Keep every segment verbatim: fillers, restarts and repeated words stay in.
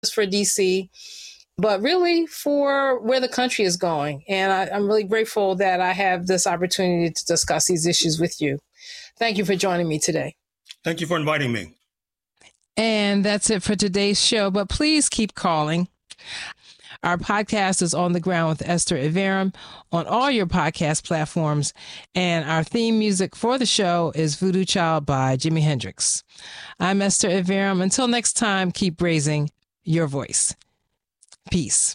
for D C, but really for where the country is going. And I, I'm really grateful that I have this opportunity to discuss these issues with you. Thank you for joining me today. Thank you for inviting me. And that's it for today's show, but please keep calling. Our podcast is On the Ground with Esther Iverem on all your podcast platforms. And our theme music for the show is Voodoo Child by Jimi Hendrix. I'm Esther Iverem. Until next time, keep raising your voice. Peace.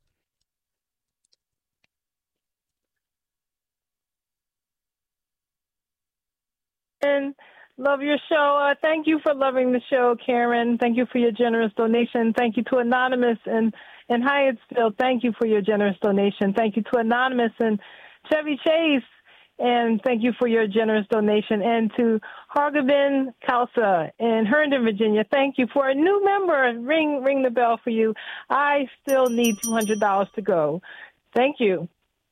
And love your show. Uh, thank you for loving the show, Karen. Thank you for your generous donation. Thank you to Anonymous and, and Hyattsville. Thank you for your generous donation. Thank you to Anonymous and Chevy Chase. And thank you for your generous donation. And to Hargabin Kalsa in Herndon, Virginia, thank you. For a new member, ring ring the bell for you. I still need two hundred dollars to go. Thank you.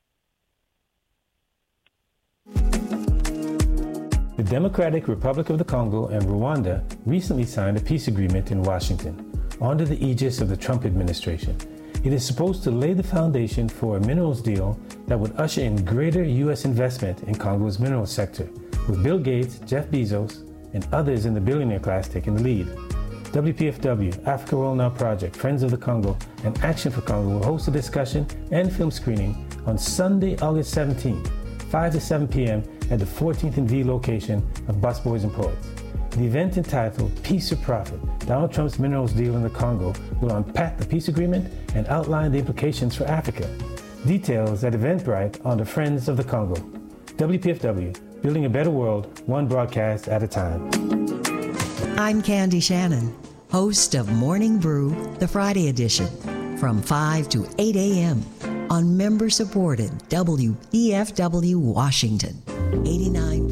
The Democratic Republic of the Congo and Rwanda recently signed a peace agreement in Washington under the aegis of the Trump administration. It is supposed to lay the foundation for a minerals deal that would usher in greater U S investment in Congo's minerals sector, with Bill Gates, Jeff Bezos, and others in the billionaire class taking the lead. W P F W, Africa World Now Project, Friends of the Congo, and Action for Congo will host a discussion and film screening on Sunday, August seventeenth, five to seven p.m. at the fourteenth and V location of Busboys and Poets. The event, entitled Peace or Profit, Donald Trump's minerals deal in the Congo, will unpack the peace agreement and outline the implications for Africa. Details at Eventbrite on the Friends of the Congo. W P F W, building a better world, one broadcast at a time. I'm Candy Shannon, host of Morning Brew, the Friday edition, from five to eight a.m. on member-supported W P F W Washington, eighty-nine.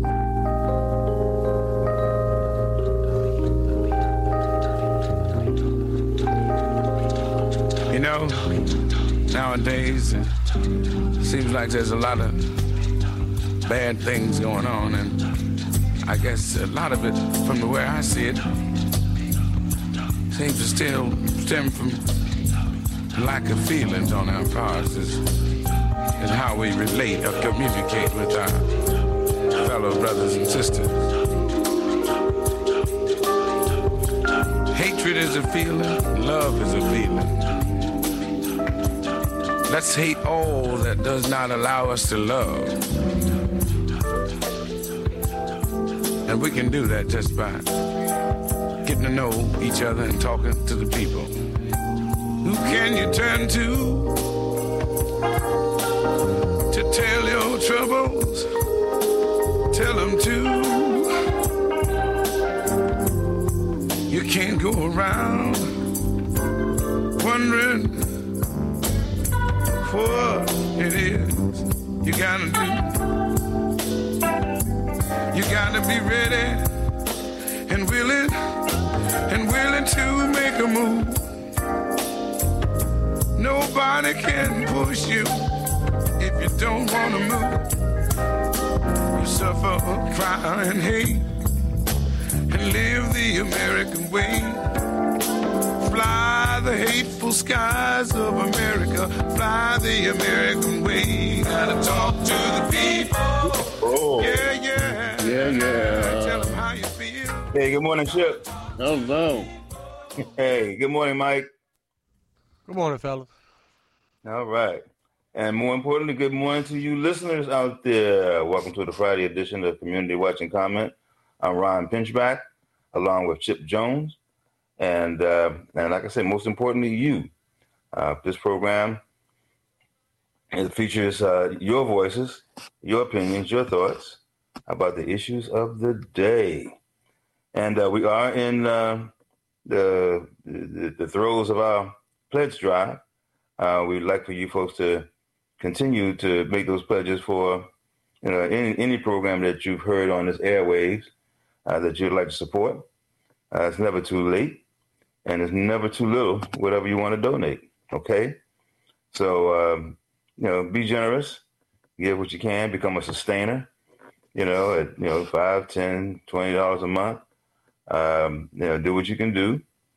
You know, nowadays it seems like there's a lot of bad things going on, and I guess a lot of it, from the way I see it, seems to still stem from lack of feelings on our parts. Is, is how we relate or communicate with our fellow brothers and sisters. Hatred is a feeling, love is a feeling. Let's hate all that does not allow us to love. And we can do that just by getting to know each other and talking to the people. Who can you turn to to tell your troubles? Tell them to. You can't go around wondering what it is you gotta do. You gotta be ready and willing and willing to make a move. Nobody can push you if you don't wanna move. You suffer, cry and hate and live the American way. Fly the hateful skies of America. Fly the American way. Gotta talk to the people. Oh. Yeah, yeah. Yeah, yeah. Tell them how you feel. Hey, good morning, Chip. Hello. Hey, good morning, Mike. Good morning, fellas. All right. And more importantly, good morning to you listeners out there. Welcome to the Friday edition of Community Watch and Comment. I'm Ron Pinchback, along with Chip Jones. And uh, and like I said, most importantly, you. Uh, this program it features uh, your voices, your opinions, your thoughts about the issues of the day. And uh, we are in uh, the, the the throes of our pledge drive. Uh, we'd like for you folks to continue to make those pledges for you know any, any program that you've heard on this airwaves uh, that you'd like to support. Uh, it's never too late. And it's never too little, whatever you want to donate, okay? So, um, you know, be generous, give what you can, become a sustainer, you know, at, you know, five, ten, twenty dollars a month. Um, you know, do what you can do.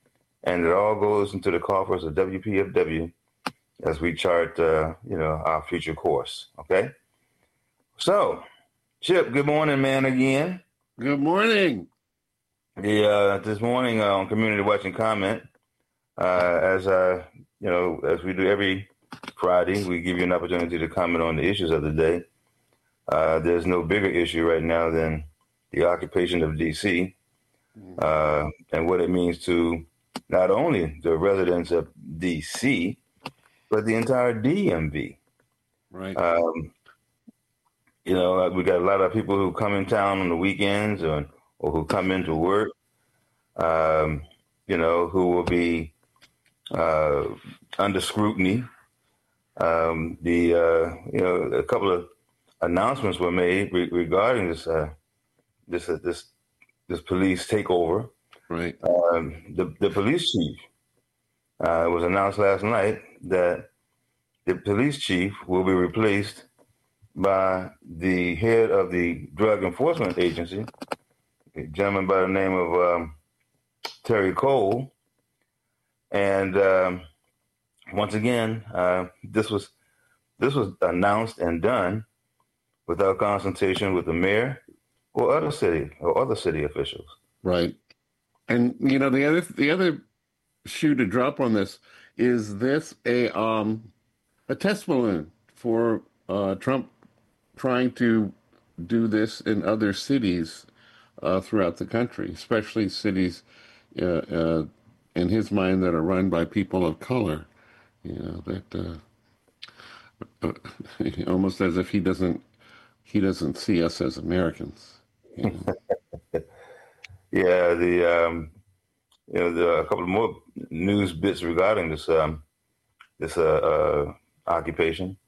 and it all goes into the coffers of W P F W as we chart, uh, you know, our future course. Okay. So, Chip, good morning, man. Again. Good morning. The uh, this morning uh, on Community Watching Comment, uh, as uh, you know, as we do every Friday, we give you an opportunity to comment on the issues of the day. Uh, there's no bigger issue right now than the occupation of D C uh, and what it means to not only the residents of D C, but the entire D M V. Right. Um, you know, we got a lot of people who come in town on the weekends or, or who come into work, um, you know, who will be uh, under scrutiny. Um, the, uh, you know, a couple of announcements were made re- regarding this, uh, this, uh, this, this police takeover. Right. Um, the, the police chief, uh, it was announced last night that the police chief will be replaced by the head of the Drug Enforcement Agency, a gentleman by the name of um, Terry Cole. And um, once again, uh, this was this was announced and done without consultation with the mayor or other city or other city officials. Right. And you know, the other the other shoe to drop on this is this a um a test balloon for uh, Trump trying to do this in other cities uh, throughout the country, especially cities uh, uh, in his mind that are run by people of color. You know, that uh, uh, almost as if he doesn't he doesn't see us as Americans. You know? Yeah, the um, you know there are a couple of more news bits regarding this um, this uh, uh, occupation.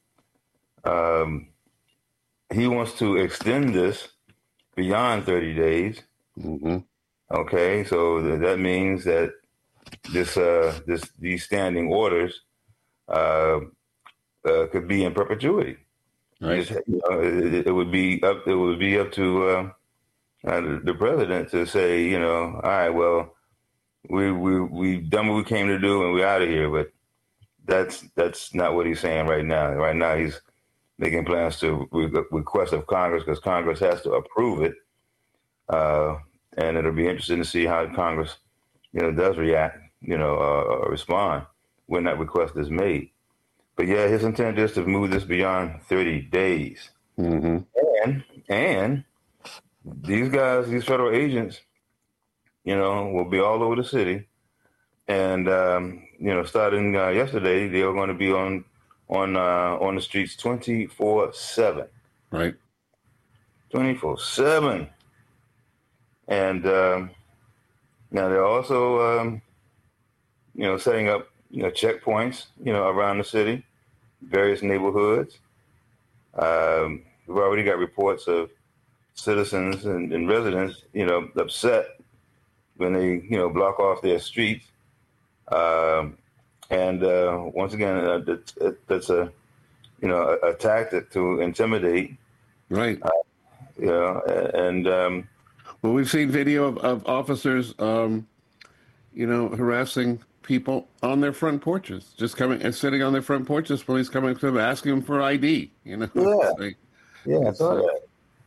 Um, he wants to extend this beyond thirty days. Mm-hmm. Okay, so th- that means that this uh, this these standing orders uh, uh, could be in perpetuity. Right. Just, you know, it, it would be up. It would be up to uh, uh, the, the president to say, you know, all right, well, we we we've done what we came to do, and we're out of here. But that's that's not what he's saying right now. Right now, he's making plans to re- request of Congress because Congress has to approve it, uh, and it'll be interesting to see how Congress, you know, does react, you know, uh, or respond when that request is made. But yeah, his intent is to move this beyond thirty days. Mm-hmm. And and these guys, these federal agents, you know, will be all over the city. And um, you know, starting uh, yesterday, they are going to be on on uh, on the streets twenty-four seven. Right. twenty-four seven. And um, now they're also, um, you know, setting up, you know, checkpoints, you know, around the city, various neighborhoods. Um, we've already got reports of citizens and, and residents, you know, upset when they, you know, block off their streets. Um, and uh, once again, uh, that's, that's a, you know, a, a tactic to intimidate. Right. Uh, you know, and um, well, we've seen video of, of officers, um, you know, harassing people on their front porches, just coming and sitting on their front porches. Police coming to them, asking them for I D. You know. Yeah. Like, yeah, I saw that.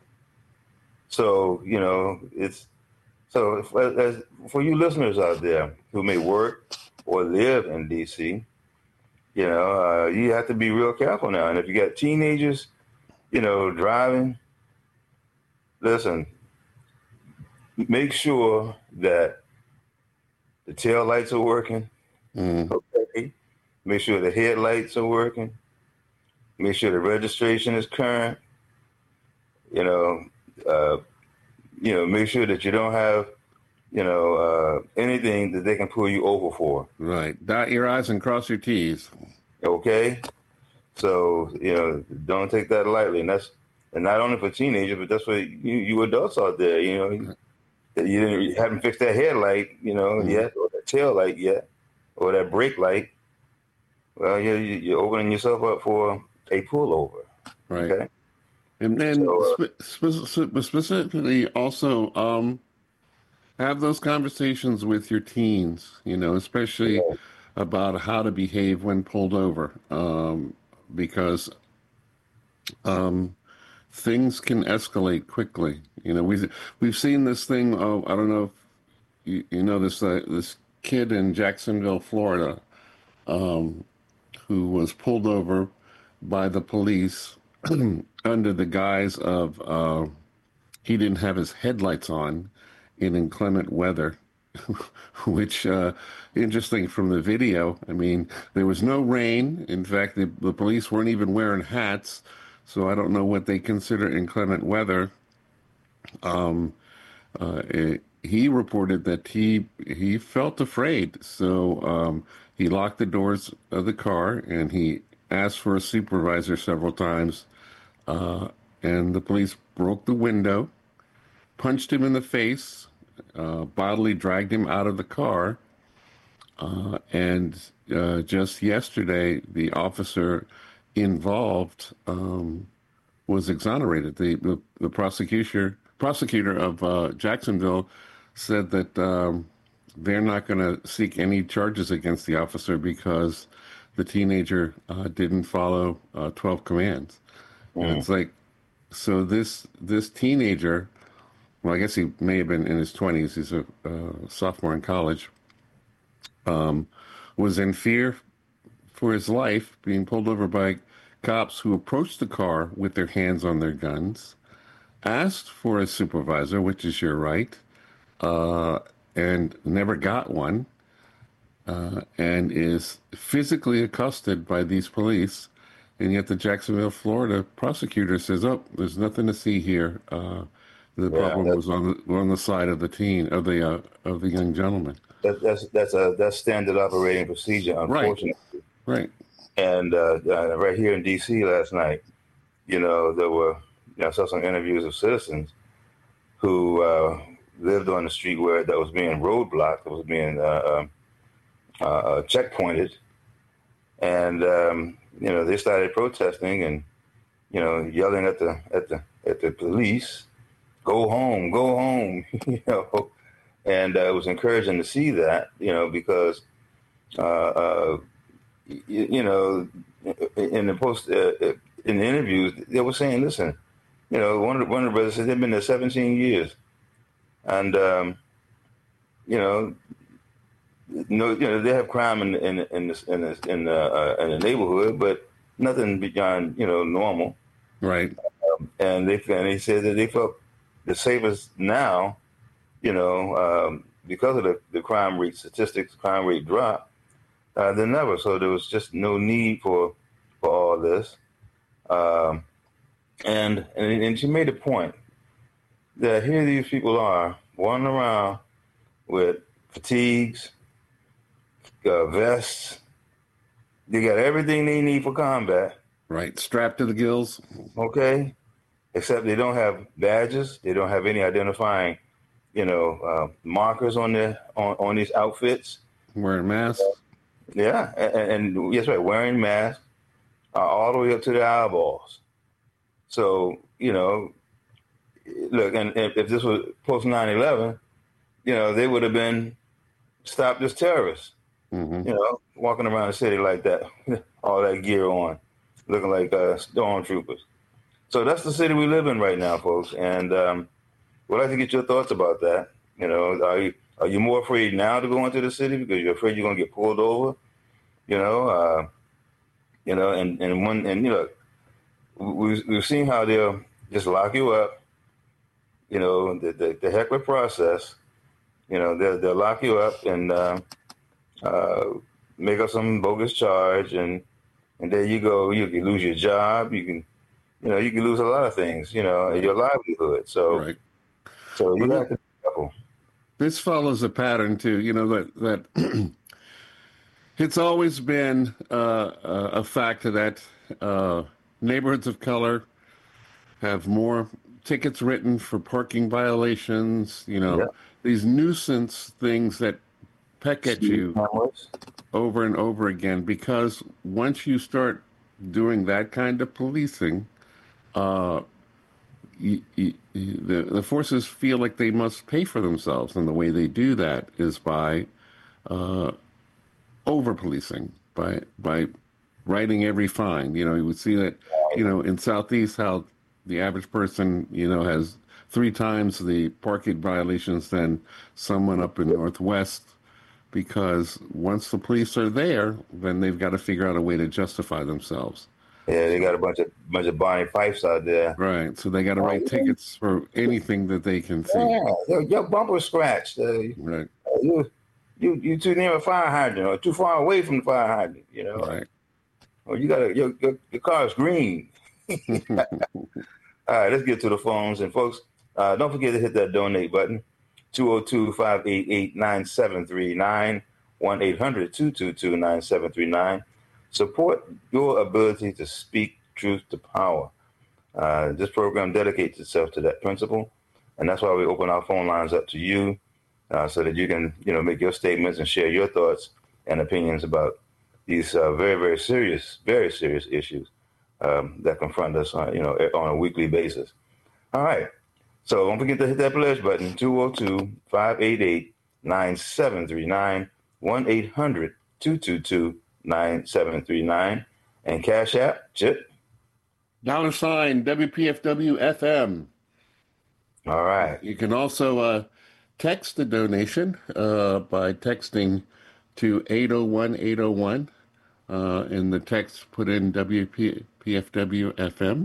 So you know, it's so if, as, for you listeners out there who may work or live in D C, you know, uh, you have to be real careful now. And if you got teenagers, you know, driving, listen, make sure that the tail lights are working. mm. Okay. Make sure the headlights are working. Make sure the registration is current. You know, uh, you know, make sure that you don't have, you know, uh, anything that they can pull you over for. Right. Dot your I's and cross your T's. Okay. So, you know, don't take that lightly. And that's, and not only for teenagers, but that's for you, you adults out there, you know, you, you, didn't, you haven't fixed that headlight, you know, mm-hmm. yet, or that tail light yet, or that brake light. Well, you're, you're opening yourself up for a pullover. Right. Okay. And then so, uh, spe- spe- specifically also, um, have those conversations with your teens, you know, especially Yeah. about how to behave when pulled over, um, because um, things can escalate quickly. You know, we've we've seen this thing. Oh, I don't know if you, you know this uh, this kid in Jacksonville, Florida, um, who was pulled over by the police under the guise of uh, he didn't have his headlights on in inclement weather, which uh, interesting from the video. I mean, there was no rain. In fact, the, the police weren't even wearing hats, so I don't know what they consider inclement weather. Um, uh, it, he reported that he he felt afraid, so um, he locked the doors of the car and he asked for a supervisor several times. Uh, and the police broke the window, punched him in the face, uh, bodily dragged him out of the car. Uh, and uh, just yesterday, the officer involved um, was exonerated. The, the, the prosecutor prosecutor of uh, Jacksonville said that um, they're not going to seek any charges against the officer because the teenager uh, didn't follow uh, twelve commands. Mm. And it's like, so this this teenager, well, I guess he may have been in his twenties. He's a uh, sophomore in college. Um, was in fear for his life, being pulled over by cops who approached the car with their hands on their guns, asked for a supervisor, which is your right, uh, and never got one, uh, and is physically accosted by these police. And yet the Jacksonville, Florida prosecutor says, oh, there's nothing to see here. Uh, the Yeah, problem that's- was on the, on the side of the teen, of the uh, of the young gentleman. That, that's that's a that's standard operating procedure, unfortunately. Right. And uh, uh, right here in D C last night, you know, there were, you know, I saw some interviews of citizens who uh, lived on the street where that was being roadblocked, that was being uh, uh, uh, checkpointed, and um, you know, they started protesting and, you know, yelling at the at the at the police, "Go home, go home," you know. And uh, it was encouraging to see that, you know, because, uh, uh, you, you know, in the post, uh, in the interviews, they were saying, listen, you know, one of the, one of the brothers said they've been there seventeen years. And, um, you know, no, you know, they have crime in in in this, in this, in the uh, in the neighborhood, but nothing beyond, you know, normal. Right. Um, and they and they said that they felt the safest now, you know, um, because of the, the crime rate statistics, crime rate drop, uh, than never. So there was just no need for for all this. Um, and, and and she made a point that here these people are wandering around with fatigues, uh, vests. They got everything they need for combat. Right. Strapped to the gills. Okay, except they don't have badges. They don't have any identifying, you know, uh, markers on their on, on these outfits. Wearing masks. Yeah, and, and yes, right, wearing masks uh, all the way up to their eyeballs. So, you know, look, and if, if this was post nine eleven, you know, they would have been stopped as terrorists. Mm-hmm. You know, walking around the city like that, all that gear on, looking like uh, stormtroopers. So that's the city we live in right now, folks. And um, we'd like to get your thoughts about that. You know, are you are you more afraid now to go into the city because you're afraid you're going to get pulled over? You know, uh, you know, and and one and you know, we we've seen how they'll just lock you up. You know, the the, the heckler process. You know, they'll they'll lock you up and uh, uh, make up some bogus charge, and and there you go. You can lose your job. You can, you know, you can lose a lot of things. You know, your livelihood. So, Right. so you Well, have to be careful. This follows a pattern too, you know, that that it's always been uh, a fact that uh, neighborhoods of color have more tickets written for parking violations, you know, Yeah. these nuisance things that peck at you Cameras. over and over again, because once you start doing that kind of policing, uh, you, you, the, the forces feel like they must pay for themselves, and the way they do that is by uh, over-policing, by by writing every fine. You know, you would see that, you know, in Southeast, how the average person, you know, has three times the parking violations than someone up in Northwest, because once the police are there, then they've got to figure out a way to justify themselves. Yeah, they got a bunch of bunch of Barney Fifes out there. Right, so they got to write tickets for anything that they can see. Yeah, your, your bumper scratched. Uh, right. You, you, you too near a fire hydrant, or too far away from the fire hydrant. You know. Right. Or you got to your, your your car's green. All right, let's get to the phones, and folks, uh, don't forget to hit that donate button. two oh two, five eight eight, nine seven three nine, one eight hundred, two two two, nine seven three nine. Support your ability to speak truth to power. Uh, this program dedicates itself to that principle, and that's why we open our phone lines up to you, uh, so that you can, you know, make your statements and share your thoughts and opinions about these uh, very, very serious, very serious issues um, that confront us, on, you know, on a weekly basis. All right. So don't forget to hit that pledge button, two oh two, five eight eight, nine seven three nine, one eight hundred, two two two, nine seven three nine. And Cash App, Chip? Dollar sign W P F W F M. All right. You can also uh, text the donation uh, by texting to eight oh one, eight oh one. Uh, in the text, put in W P F W F M.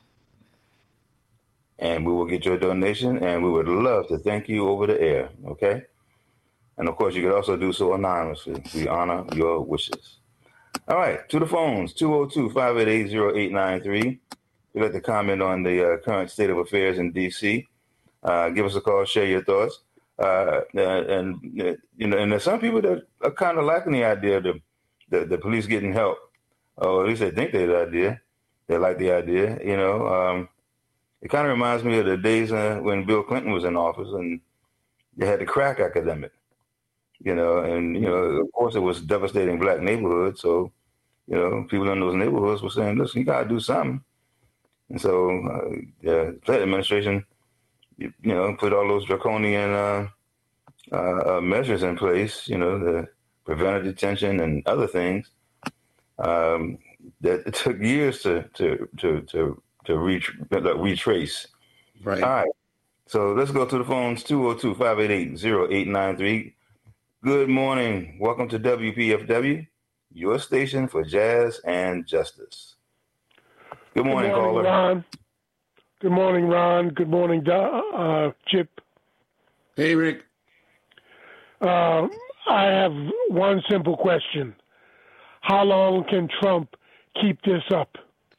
And we will get your donation, and we would love to thank you over the air, okay? And, of course, you could also do so anonymously. We honor your wishes. All right, to the phones, two oh two, five eight eight, oh eight nine three. You'd like to comment on the uh, current state of affairs in D C. Uh, give us a call, share your thoughts. Uh, and, uh, you know, and there's some people that are kind of liking the idea of the, the, the police getting help. Or at least they think they're the idea. They like the idea, you know. Um, It kind of reminds me of the days uh, when Bill Clinton was in office and they had the crack epidemic, you know, and, you know, of course it was devastating black neighborhoods. So, you know, people in those neighborhoods were saying, listen, you got to do something. And so uh, the Clinton administration, you, you know, put all those draconian uh, uh, measures in place, you know, the preventive detention and other things um, that it took years to, to, to, to, to reach, retrace. Right. All right. So let's go to the phones, two oh two, five eight eight, oh eight nine three. Good morning. Welcome to W P F W, your station for jazz and justice. Good morning, Good morning, caller. Ron. Good morning, Ron. Good morning, uh, Chip. Hey, Rick. Uh, I have one simple question. How long can Trump keep this up?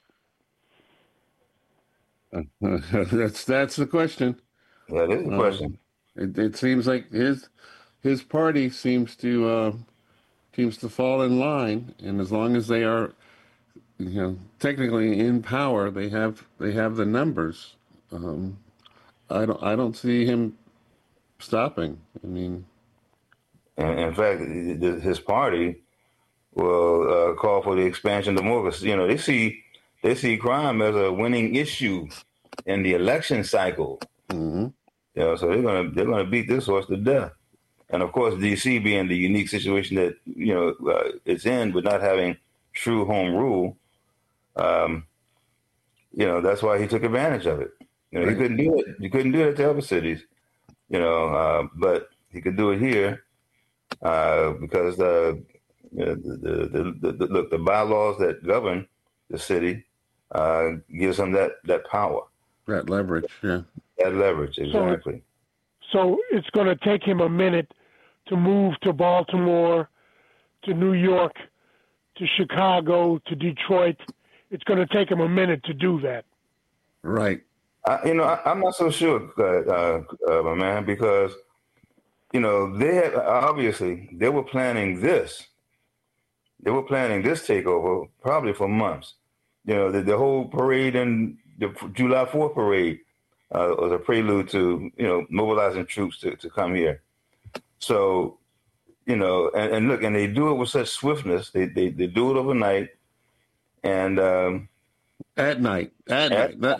that's that's the question. That is the Um, question. It, it seems like his his party seems to uh, seems to fall in line, and as long as they are, you know, technically in power, they have they have the numbers. Um, I don't I don't see him stopping. I mean, And in fact, th- his party will uh, call for the expansion of democracy. You know, they see they see crime as a winning issue in the election cycle. mm-hmm. You know, so they're gonna they're gonna beat this horse to death. And of course, D C being the unique situation that you know uh, it's in, with not having true home rule, um, you know, that's why he took advantage of it. You know, Right. he couldn't do it. He couldn't do it to other cities. You know, uh, but he could do it here uh, because the, you know, the, the, the, the look the bylaws that govern the city uh, gives him that that power, That leverage, yeah. that leverage. Exactly. So it's going to take him a minute to move to Baltimore, to New York, to Chicago, to Detroit. It's going to take him a minute to do that. Right. I, you know, I, I'm not so sure, uh, uh, uh, my man, because you know they had obviously they were planning this. They were planning this takeover probably for months. You know, the, the whole parade and the July fourth parade uh, was a prelude to you know mobilizing troops to, to come here. So, you know, and, and look, and they do it with such swiftness. They they, they do it overnight, and um, At night. At, at night. Not...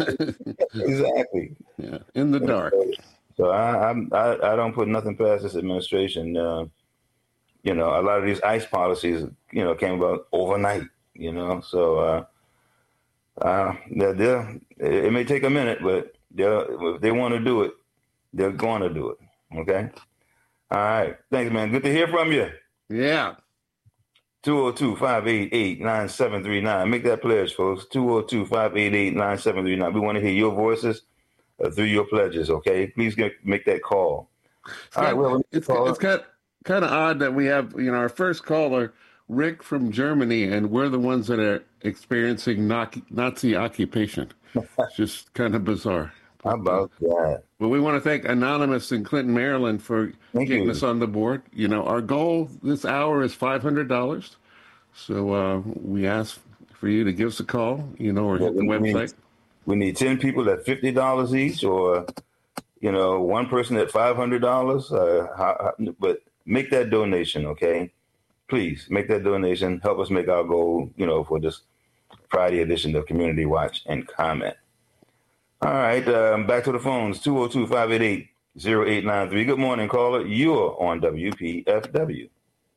exactly. Yeah. In the dark. So I, I'm, I I don't put nothing past this administration. Uh, you know, a lot of these ICE policies, you know, came about overnight. You know, so uh, uh, they're, they're, it may take a minute, but if they want to do it, they're going to do it. Okay. All right. Thanks, man. Good to hear from you. Yeah. two oh two, five eight eight, nine seven three nine. Make that pledge, folks. two oh two, five eight eight, nine seven three nine. We want to hear your voices uh, through your pledges, okay? Please get, make that call. It's All right, well, it's, it's kind, of, kind of odd that we have, you know, our first caller, Rick from Germany, and we're the ones that are experiencing Nazi occupation. It's just kind of bizarre. How about that? Well, we want to thank Anonymous in Clinton, Maryland for thank getting you. us on the board. You know, our goal this hour is five hundred dollars. So uh, we ask for you to give us a call, you know, or yeah, hit the we website. Need, we need ten people at fifty dollars each, or, you know, one person at five hundred dollars. Uh, how, how, but make that donation, okay? Please make that donation. Help us make our goal, you know, for this Friday edition of Community Watch and Comment. All right, um, back to the phones, two oh two, five eight eight, oh eight nine three. Good morning, caller. You're on W P F W.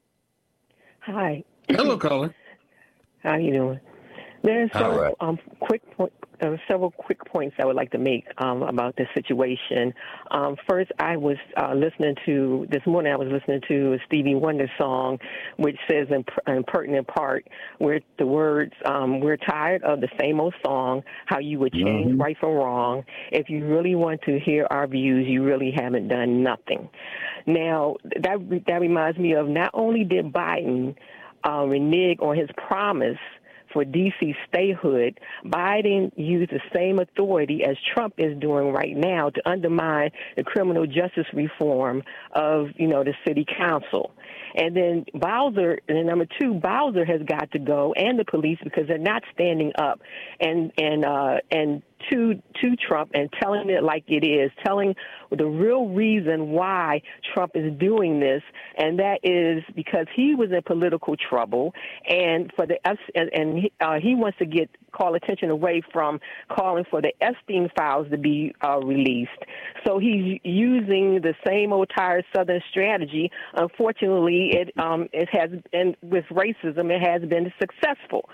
Hi. Hello, caller. How you doing? There's several, right. um, quick point, uh, several quick points I would like to make um, about this situation. Um, first, I was uh, listening to, this morning I was listening to a Stevie Wonder song, which says in, in pertinent part, where the words, um, we're tired of the same old song, how you would change mm-hmm. right from wrong. If you really want to hear our views, you really haven't done nothing. Now, that, that reminds me of not only did Biden uh, renege on his promise for D C statehood, Biden used the same authority as Trump is doing right now to undermine the criminal justice reform of, you know, the city council. And then Bowser, and then number two, Bowser has got to go, and the police, because they're not standing up and and uh, and to to Trump and telling it like it is, telling the real reason why Trump is doing this, and that is because he was in political trouble, and for the and, and he, uh, he wants to get call attention away from calling for the Epstein files to be uh, released. So he's using the same old tired Southern strategy. Unfortunately, it um, it has been with racism. It has been successful,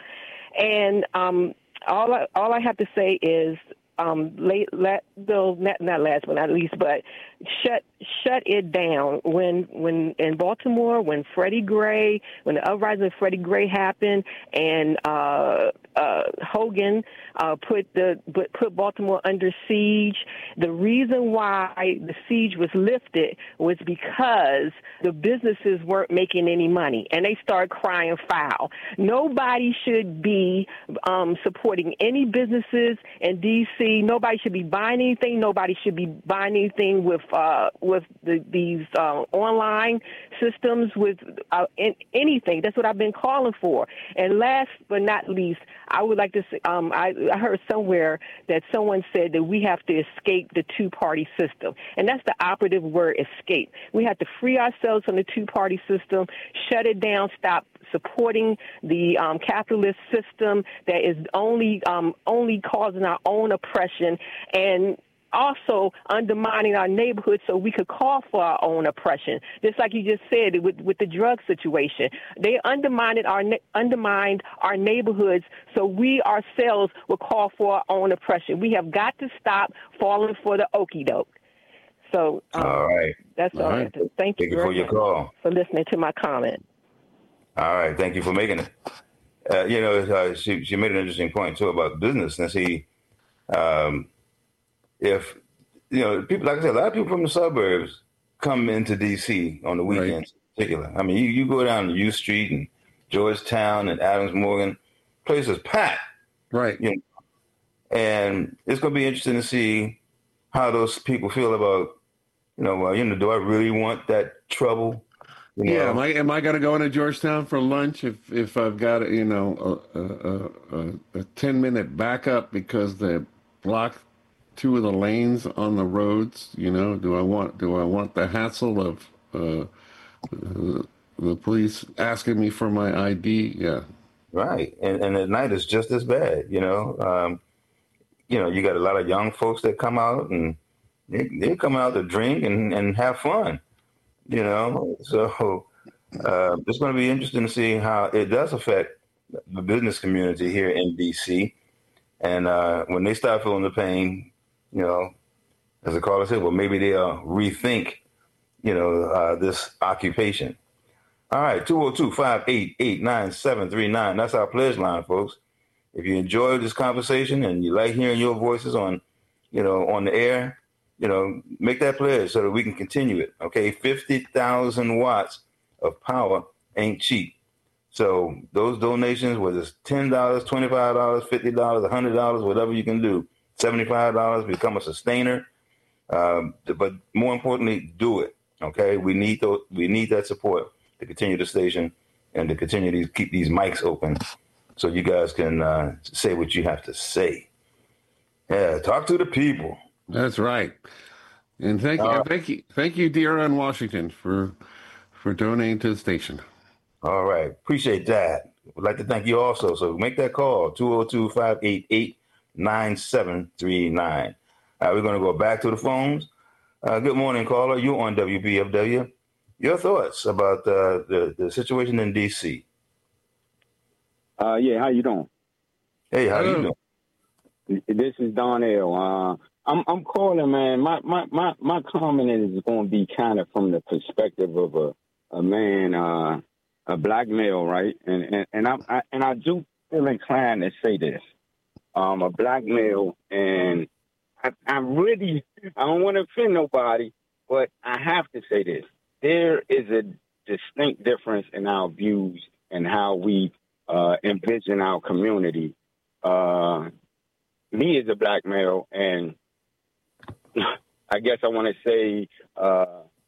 and um, all I, all I have to say is, um, late, la, though not, not last but not least, but shut shut it down. When when in Baltimore, when Freddie Gray, when the uprising of Freddie Gray happened, and uh, uh, Hogan uh, put the put, put Baltimore under siege, the reason why the siege was lifted was because the businesses weren't making any money, and they started crying foul. Nobody should be um, supporting any businesses in D C. Nobody should be buying anything. Nobody should be buying anything with uh, with the, these uh, online systems, with uh, in, anything. That's what I've been calling for. And last but not least, I would like to say, um, I, I heard somewhere that someone said that we have to escape the two-party system. And that's the operative word, escape. We have to free ourselves from the two-party system, shut it down, stop supporting the um, capitalist system that is only um, only causing our own oppression, and also undermining our neighborhoods so we could call for our own oppression. Just like you just said with, with the drug situation. They undermined our, undermined our neighborhoods so we ourselves will call for our own oppression. We have got to stop falling for the okie doke. So um, all right. That's all, all right. Thank, Thank you, you for your much call. for listening to my comment. All right. Thank you for making it. Uh, you know, uh, she, she made an interesting point, too, about business. And see, um, if, you know, people, like I said, a lot of people from the suburbs come into D C on the weekends right. in particular. I mean, you, you go down to U Street and Georgetown and Adams Morgan, places packed. Right. You know, and it's going to be interesting to see how those people feel about, you know, well, you know, do I really want that trouble? You know? Yeah, am I am I gonna go into Georgetown for lunch if if I've got you know a a, a, a ten minute backup because they block two of the lanes on the roads? You know, do I want do I want the hassle of uh, uh, the police asking me for my I D? Yeah, Right. And, and at night it's just as bad, you know. Um, you know, you got a lot of young folks that come out and they, they come out to drink and, and have fun, you know. So uh, it's going to be interesting to see how it does affect the business community here in D C. And uh, when they start feeling the pain, you know, as the caller said, well, maybe they'll rethink, you know, uh, this occupation. All right, two oh two, five eight eight, nine seven three nine. That's our pledge line, folks. If you enjoyed this conversation and you like hearing your voices on, you know, on the air, you know, make that pledge so that we can continue it. Okay, fifty thousand watts of power ain't cheap. So those donations, whether it's ten dollars, twenty-five dollars, fifty dollars, one hundred dollars, whatever you can do, seventy-five dollars, become a sustainer. Um, but more importantly, do it. Okay, we need those, we need that support to continue the station and to continue to keep these mics open so you guys can uh, say what you have to say. Yeah, talk to the people. That's right. And thank you, uh, thank you, thank you, dear on Washington, for for donating to the station. All right, appreciate that. Would like to thank you also. So make that call, two oh two, five eight eight, nine seven three nine. All right, we're going to go back to the phones. Uh, good morning, caller. You on W B F W. Your thoughts about uh, the, the situation in D C? Uh, yeah, how you doing? Hey, how Hello. you doing? This is Donnell. Uh, I'm I'm calling, man. My my my, my comment is going to be kind of from the perspective of a a man, uh, a black male, right? And and and I, I and I do feel inclined to say this. Um, a black male, and I, I really I don't want to offend nobody, but I have to say this. There is a distinct difference in our views and how we uh, envision our community. Uh, me as a black male, and I guess I want to say uh,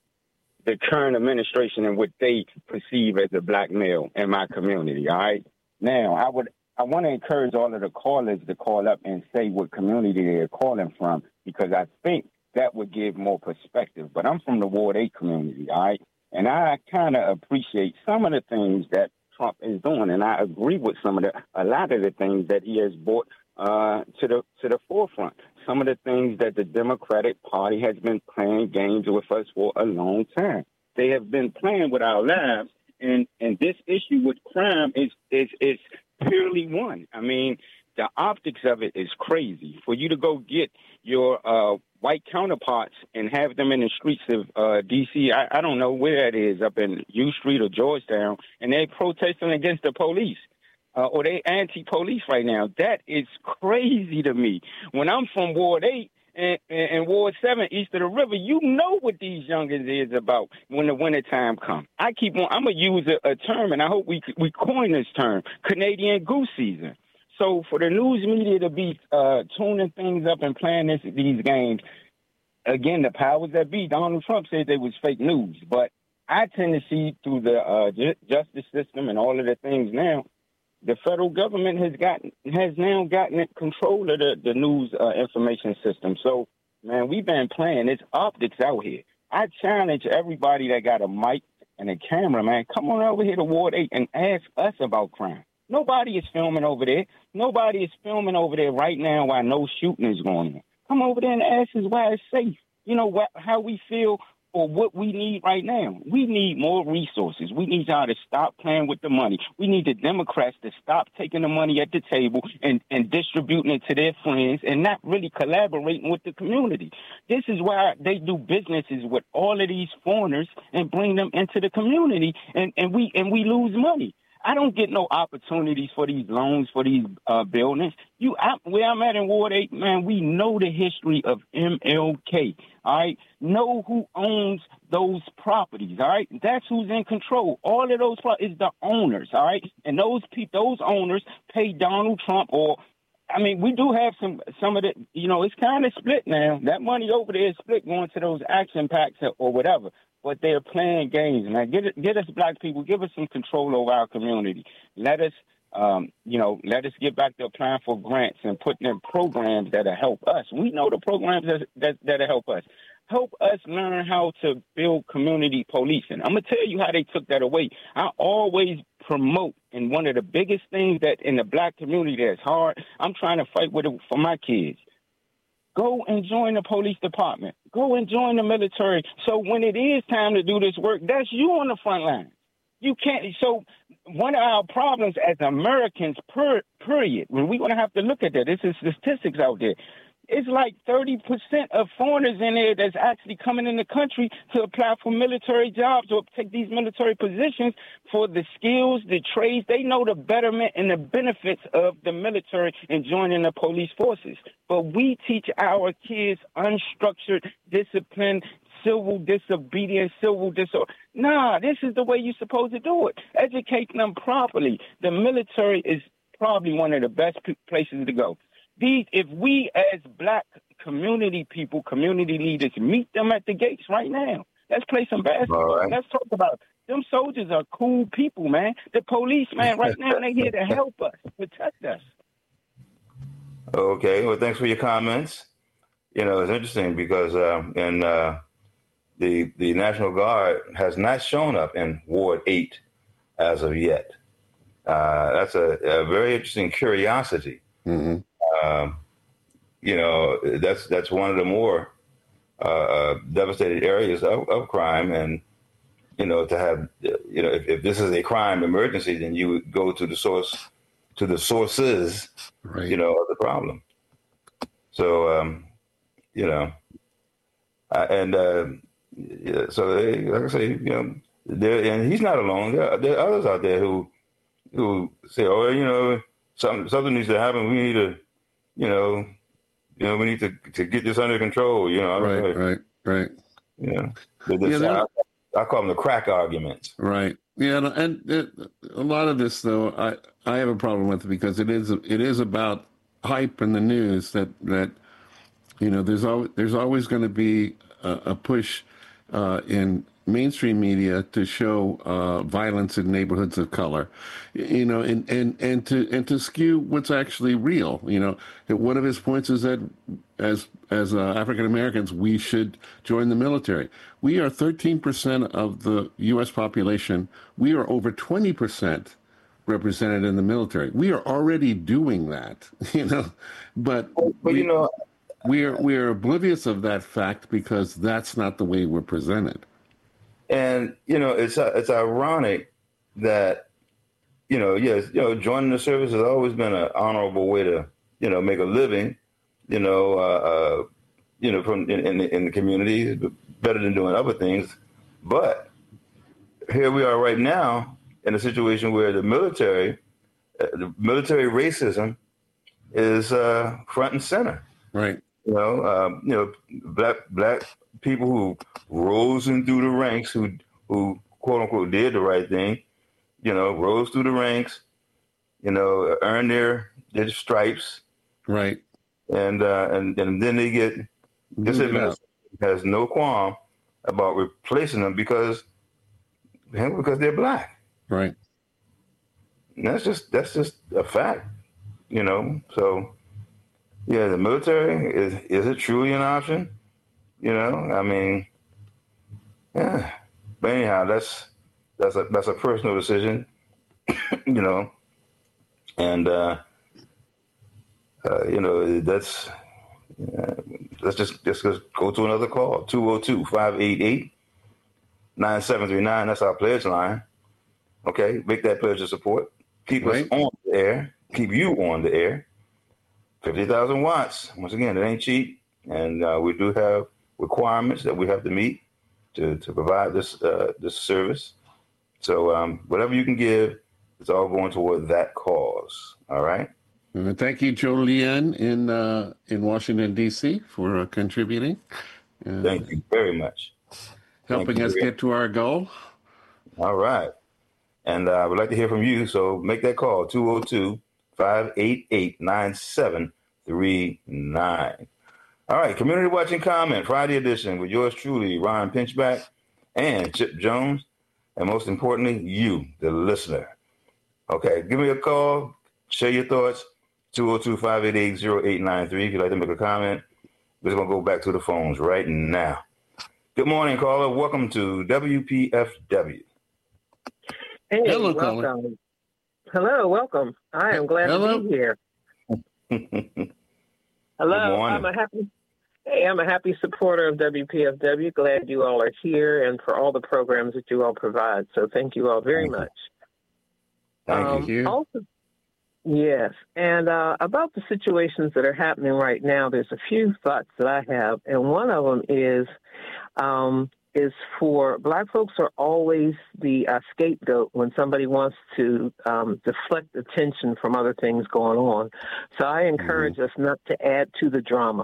the current administration and what they perceive as a black male in my community. All right. Now, I would I want to encourage all of the callers to call up and say what community they're calling from, because I think that would give more perspective. But I'm from the Ward eight community, all right? And I kind of appreciate some of the things that Trump is doing, and I agree with some of the, a lot of the things that he has brought uh, to the to the forefront. Some of the things that the Democratic Party has been playing games with us for a long time. They have been playing with our lives, and, and this issue with crime is is is purely one. I mean, the optics of it is crazy. For you to go get your uh, white counterparts and have them in the streets of uh, D C, I, I don't know where that is, up in U Street or Georgetown, and they're protesting against the police. Uh, or they anti-police right now. That is crazy to me. When I'm from Ward eight and, and, and Ward seven, east of the river, you know what these youngins is about when the wintertime comes. I keep on, I'm going to use a, a term, and I hope we we coin this term, Canadian goose season. So for the news media to be uh, tuning things up and playing this, these games, again, the powers that be, Donald Trump said they was fake news. But I tend to see through the uh, ju- justice system and all of the things now, the federal government has gotten has now gotten control of the, the news uh, information system. So, man, we've been playing. It's optics out here. I challenge everybody that got a mic and a camera, man, come on over here to Ward eight and ask us about crime. Nobody is filming over there. Nobody is filming over there right now while no shooting is going on. Come over there and ask us why it's safe. You know, what, how we feel or what we need right now. We need more resources. We need y'all to stop playing with the money. We need the Democrats to stop taking the money at the table and, and distributing it to their friends and not really collaborating with the community. This is why they do businesses with all of these foreigners and bring them into the community, and, and we and we lose money. I don't get no opportunities for these loans for these uh, buildings. You, I, where I'm at in Ward eight, man, we know the history of M L K, all right? Know who owns those properties, all right? That's who's in control. All of those pro- is the owners, all right? And those pe- those owners pay Donald Trump or, I mean, we do have some some of the, you know, it's kind of split now. That money over there is split going to those action packs or whatever. But they're playing games, man. Get it, get us black people, give us some control over our community. Let us Um, you know, let us get back to applying for grants and putting in programs that'll help us. We know the programs that, that, that'll help us. Help us learn how to build community policing. I'm going to tell you how they took that away. I always promote, and one of the biggest things that in the black community that's hard, I'm trying to fight with it for my kids. Go and join the police department. Go and join the military. So when it is time to do this work, that's you on the front line. You can't. So one of our problems as Americans, per, period, when we're going to have to look at that, this is statistics out there. It's like thirty percent of foreigners in there that's actually coming in the country to apply for military jobs or take these military positions for the skills, the trades. They know the betterment and the benefits of the military and joining the police forces. But we teach our kids unstructured discipline, civil disobedience, civil disorder. Nah, this is the way you're supposed to do it. Educate them properly. The military is probably one of the best places to go. These, if we as black community people, community leaders, meet them at the gates right now. Let's play some basketball. Right. Let's talk about it. Them soldiers are cool people, man. The police, man, right now, they're here to help us, protect us. Okay, well, thanks for your comments. You know, it's interesting because um, in uh, the the National Guard has not shown up in Ward eight as of yet. Uh, that's a, a very interesting curiosity. Mm-hmm. Um, you know, that's that's one of the more uh, uh, devastated areas of, of crime. And, you know, to have, you know, if, if this is a crime emergency, then you would go to the source, to the sources, right. you know, of the problem. So, um, you know, uh, and uh, yeah, so, they, like I say, you know, there, and he's not alone. There, there are others out there who who say, oh, you know, something, something needs to happen. We need to, you know, you know, we need to to get this under control. You know, right, know, right, right. You know, this, yeah, I, I call them the crack arguments. Right. Yeah, and it, a lot of this, though, I, I have a problem with it because it is it is about hype in the news that that you know there's always there's always going to be a, a push uh, in mainstream media to show uh, violence in neighborhoods of color, you know, and, and, and to and to skew what's actually real. You know, one of his points is that as as uh, African Americans, we should join the military. We are thirteen percent of the U S population. We are over twenty percent represented in the military. We are already doing that, you know, but, but we, you know, we are we are oblivious of that fact because that's not the way we're presented. And, you know, it's it's ironic that, you know, yes, you know, joining the service has always been an honorable way to, you know, make a living, you know, uh, uh, you know, from in, in, in the community, better than doing other things. But here we are right now in a situation where the military, uh, the military racism is uh, front and center. Right. You know, um, you know, black black people who rose in through the ranks, who who quote unquote did the right thing, you know, rose through the ranks, you know, earned their their stripes, right, and uh, and and then they get this administration has no qualm about replacing them because because they're black, right. And that's just that's just a fact, you know. So. Yeah, the military, is is it truly an option? You know, I mean, yeah. But anyhow, that's that's a that's a personal decision, you know. And uh, uh, you know, that's uh, let's just just go to another call. two oh two, five eight eight, nine seven three nine. That's our pledge line. Okay, make that pledge of support. Keep right. us on the air. Keep you on the air. fifty thousand watts. Once again, it ain't cheap. And uh, we do have requirements that we have to meet to, to provide this uh, this service. So um, whatever you can give, it's all going toward that cause. All right? Uh, thank you, Jolien in, uh, in Washington, D C, for uh, contributing. Uh, thank you very much. Helping you us get to our goal. All right. And uh, I would like to hear from you. So make that call, two oh two, five eight eight, nine seven three nine. All right, Community Watching Comment, Friday edition with yours truly, Ron Pinchback and Chip Jones, and most importantly, you, the listener. Okay, give me a call. Share your thoughts. two oh two, five eight eight, oh eight nine three. If you'd like to make a comment, we're going to go back to the phones right now. Good morning, caller. Welcome to W P F W. Hey, Hello, welcome. caller. Hello, welcome. I am glad Hello. to be here. Hello, I'm a happy. Hey, I'm a happy supporter of W P F W. Glad you all are here and for all the programs that you all provide. So thank you all very Thank much. Thank um, you. Also, yes, and uh, about the situations that are happening right now, there's a few thoughts that I have, and one of them is um, is for Black folks are always the uh, scapegoat when somebody wants to um, deflect attention from other things going on. So I encourage mm-hmm. us not to add to the drama.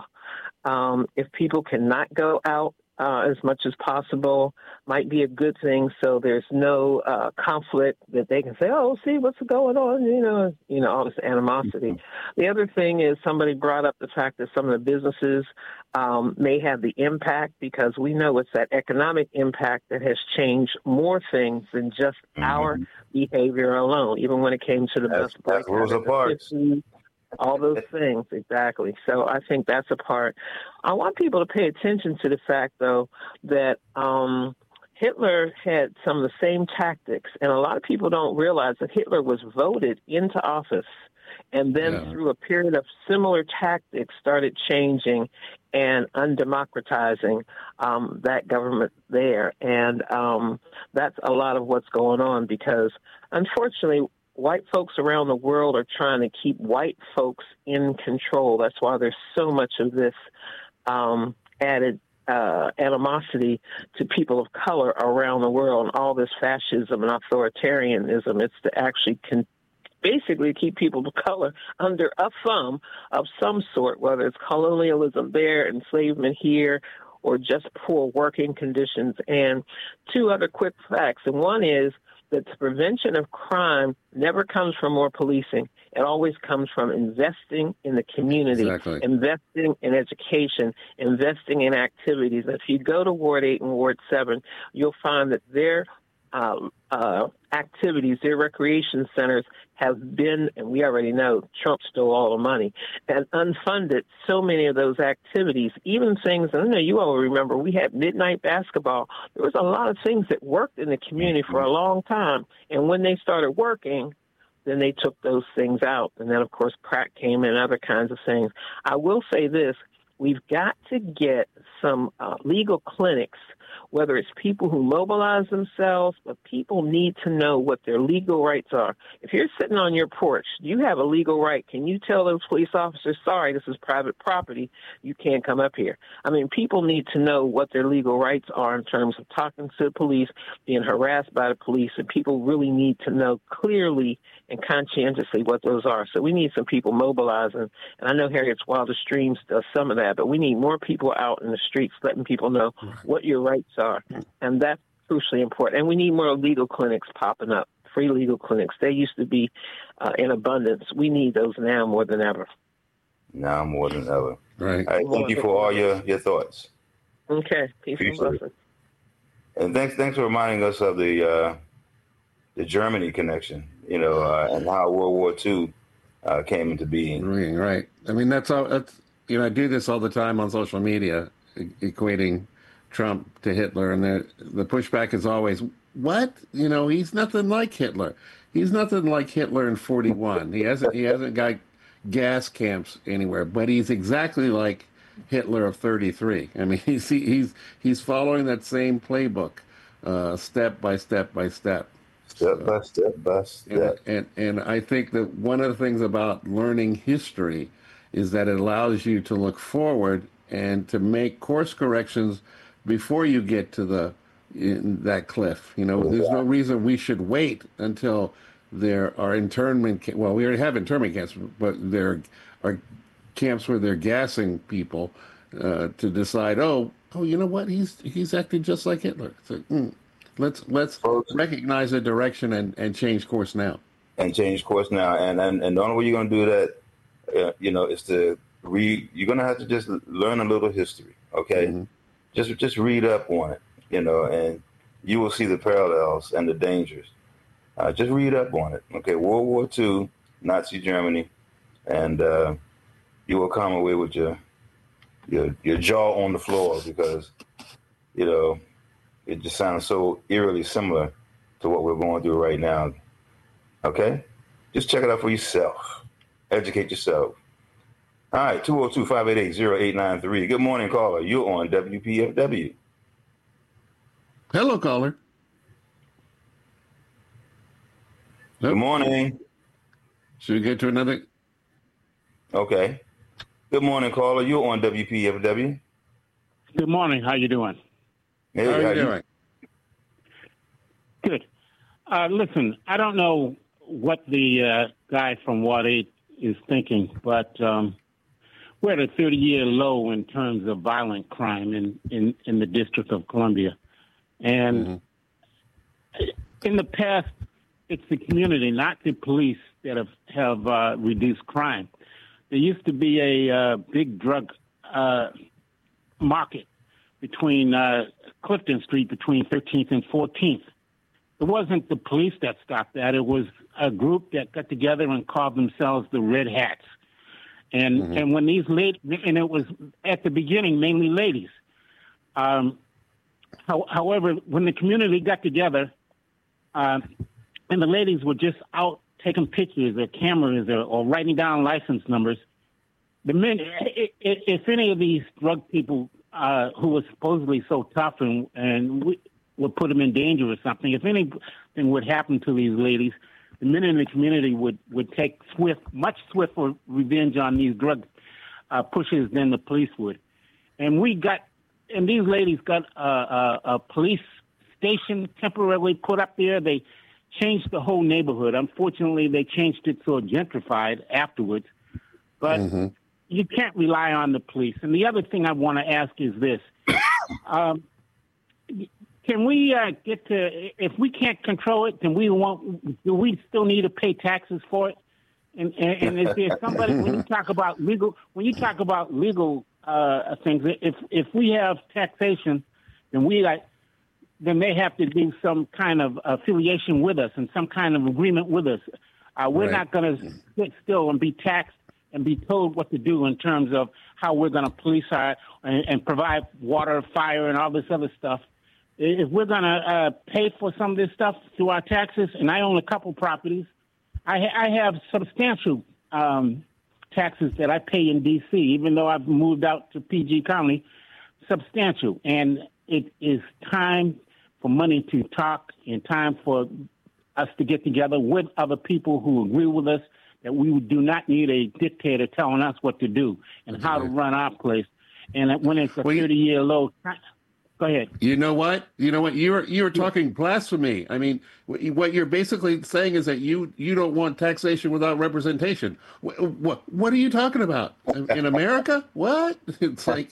Um, if people cannot go out uh, as much as possible, might be a good thing. So there's no uh, conflict that they can say, "Oh, see what's going on," you know, you know, all this animosity. Mm-hmm. The other thing is somebody brought up the fact that some of the businesses um, may have the impact because we know it's that economic impact that has changed more things than just mm-hmm. our behavior alone. Even when it came to the that's, best that's Rosa Parks. All those things, exactly. So I think that's a part. I want people to pay attention to the fact, though, that um, Hitler had some of the same tactics, and a lot of people don't realize that Hitler was voted into office, and then yeah. through a period of similar tactics started changing and undemocratizing um, that government there. And um, that's a lot of what's going on because, unfortunately, white folks around the world are trying to keep white folks in control. That's why there's so much of this um, added uh, animosity to people of color around the world and all this fascism and authoritarianism. It's to actually con- basically keep people of color under a thumb of some sort, whether it's colonialism there, enslavement here, or just poor working conditions. And two other quick facts. And one is, that the prevention of crime never comes from more policing. It always comes from investing in the community, exactly. investing in education, investing in activities. If you go to Ward eight and Ward seven, you'll find that their uh, uh, activities, their recreation centers have been, and we already know Trump stole all the money, and unfunded so many of those activities, even things, I know you all remember, we had midnight basketball. There was a lot of things that worked in the community for a long time, and when they started working, then they took those things out. And then, of course, Pratt came in and other kinds of things. I will say this, we've got to get some uh, legal clinics, whether it's people who mobilize themselves, but people need to know what their legal rights are. If you're sitting on your porch, you have a legal right. Can you tell those police officers, sorry, this is private property, you can't come up here? I mean, people need to know what their legal rights are in terms of talking to the police, being harassed by the police, and people really need to know clearly and conscientiously what those are. So we need some people mobilizing, and I know Harriet's Wildest Dreams does some of that, but we need more people out in the streets letting people know what your rights are, and that's crucially important. And we need more legal clinics popping up, free legal clinics. They used to be uh, in abundance. We need those now more than ever. Now more than ever. Right. All right, thank you for all your, your thoughts. Okay. Peace and blessings. And thanks thanks for reminding us of the uh, the Germany connection, you know, uh, and how World War Two uh, came into being. Right, right. I mean, that's all. That's, you know, I do this all the time on social media, e- equating Trump to Hitler, and the the pushback is always, "What? You know, he's nothing like Hitler. He's nothing like Hitler in forty-one. He hasn't he hasn't got gas camps anywhere, but he's exactly like Hitler of thirty-three. I mean, he's he's he's following that same playbook, uh, step by step by step." Step by step by step. And, and and I think that one of the things about learning history is that it allows you to look forward and to make course corrections before you get to the in that cliff. You know, there's no reason we should wait until there are internment. Well, we already have internment camps, but there are camps where they're gassing people uh, to decide. Oh, oh, you know what? He's he's acting just like Hitler. So, mm, let's let's recognize the direction and, and change course now. And change course now. And and, and the only way you're going to do that, uh, you know, is to read. You're going to have to just learn a little history. Okay. Mm-hmm. Just just read up on it, you know, and you will see the parallels and the dangers. Uh, just read up on it. Okay, World War Two, Nazi Germany, and uh, you will come away with your your your jaw on the floor because, you know, it just sounds so eerily similar to what we're going through right now. Okay? Just check it out for yourself. Educate yourself. All right, two oh two, five eight eight, oh eight nine three. Good morning, caller. You're on W P F W. Hello, caller. Good morning. Should we get to another? Okay. Good morning, caller. You're on W P F W. Good morning. How you doing? Hey, how are how you doing? Good. Uh, listen, I don't know what the uh, guy from Ward eight is thinking, but um, we're at a thirty-year low in terms of violent crime in, in, in the District of Columbia. And mm-hmm. in the past, it's the community, not the police, that have, have uh, reduced crime. There used to be a uh, big drug uh, market between uh, Clifton Street, between thirteenth and fourteenth. It wasn't the police that stopped that. It was a group that got together and called themselves the Red Hats. And mm-hmm. and when these ladies, and it was at the beginning mainly ladies. Um, how, however, when the community got together, uh, and the ladies were just out taking pictures or cameras or, or writing down license numbers, the men, if any of these drug people uh, who were supposedly so tough and and we, would put them in danger or something, if anything would happen to these ladies, the men in the community would, would take swift, much swifter revenge on these drug uh, pushers than the police would. And we got, and these ladies got a, a, a police station temporarily put up there. They changed the whole neighborhood. Unfortunately, they changed it so gentrified afterwards. But mm-hmm. you can't rely on the police. And the other thing I want to ask is this. um, Can we uh, get to, if we can't control it, then we won't, do we still need to pay taxes for it? And, and, and is there somebody, when you talk about legal, when you talk about legal uh, things, if if we have taxation, then we like, then they have to do some kind of affiliation with us and some kind of agreement with us. Uh, we're right. not going to sit still and be taxed and be told what to do in terms of how we're going to police our, and, and provide water, fire, and all this other stuff. If we're going to uh, pay for some of this stuff through our taxes, and I own a couple properties, I, ha- I have substantial um, taxes that I pay in D C, even though I've moved out to P G County, substantial. And it is time for money to talk and time for us to get together with other people who agree with us that we do not need a dictator telling us what to do and how to run our place. And when it's a thirty-year low time, go ahead. You know what? You know what? You're you're talking blasphemy. I mean, what you're basically saying is that you you don't want taxation without representation. What what, what are you talking about? In America? What? It's like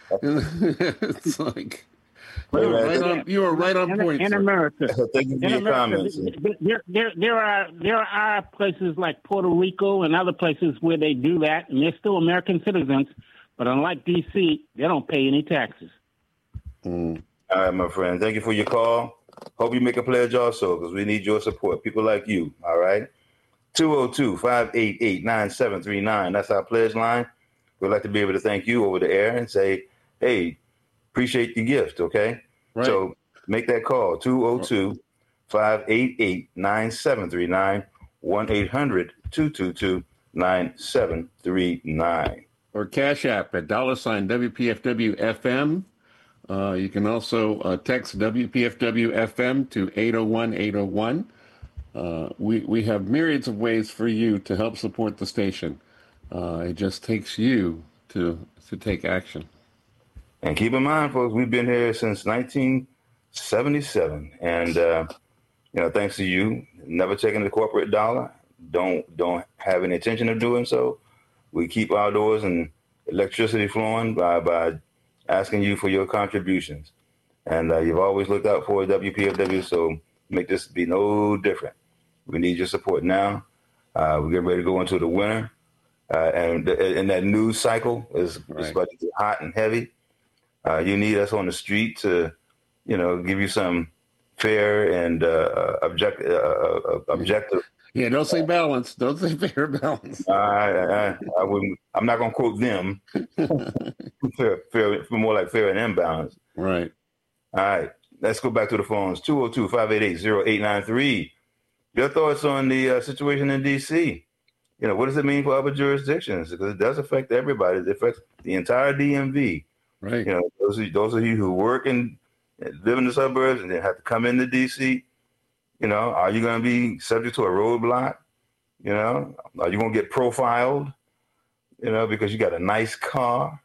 it's like you were right on. You were right on in, point. In sir. America, Thank you for in your America, comments. there, there there are there are places like Puerto Rico and other places where they do that, and they're still American citizens. But unlike D C, they don't pay any taxes. Mm. All right, my friend. Thank you for your call. Hope you make a pledge also, because we need your support. People like you, all right? two oh two, five eight eight, nine seven three nine. That's our pledge line. We'd like to be able to thank you over the air and say, hey, appreciate the gift, okay? Right. So make that call, two oh two, five eight eight, nine seven three nine, one eight hundred, two two two, nine seven three nine. Or Cash App at dollar sign W P F W F M. Uh, you can also uh, text W P F W F M to eight oh one, eight oh one. Uh, we, we have myriads of ways for you to help support the station. Uh, it just takes you to to take action. And keep in mind, folks, we've been here since nineteen seventy-seven. And, uh, you know, thanks to you, never taking the corporate dollar, don't don't have any intention of doing so. We keep our doors and electricity flowing by, by asking you for your contributions. And uh, you've always looked out for W P F W, so make this be no different. We need your support now. Uh, we're getting ready to go into the winter. Uh, and, and that news cycle is, right. is about to get hot and heavy. Uh, you need us on the street to, you know, give you some fair and uh, object, uh, objective. Yeah, don't say balance. Don't say fair or balance. I, I, I wouldn't. I'm not going to quote them. fair, fair, more like fair and imbalanced. Right. All right. Let's go back to the phones. two oh two, five eight eight, oh eight nine three. Your thoughts on the uh, situation in D C? You know, what does it mean for other jurisdictions? Because it does affect everybody. It affects the entire D M V. Right. You know, those of, those of you who work and live in the suburbs and then have to come into D C, you know, are you going to be subject to a roadblock? You know, are you going to get profiled, you know, because you got a nice car?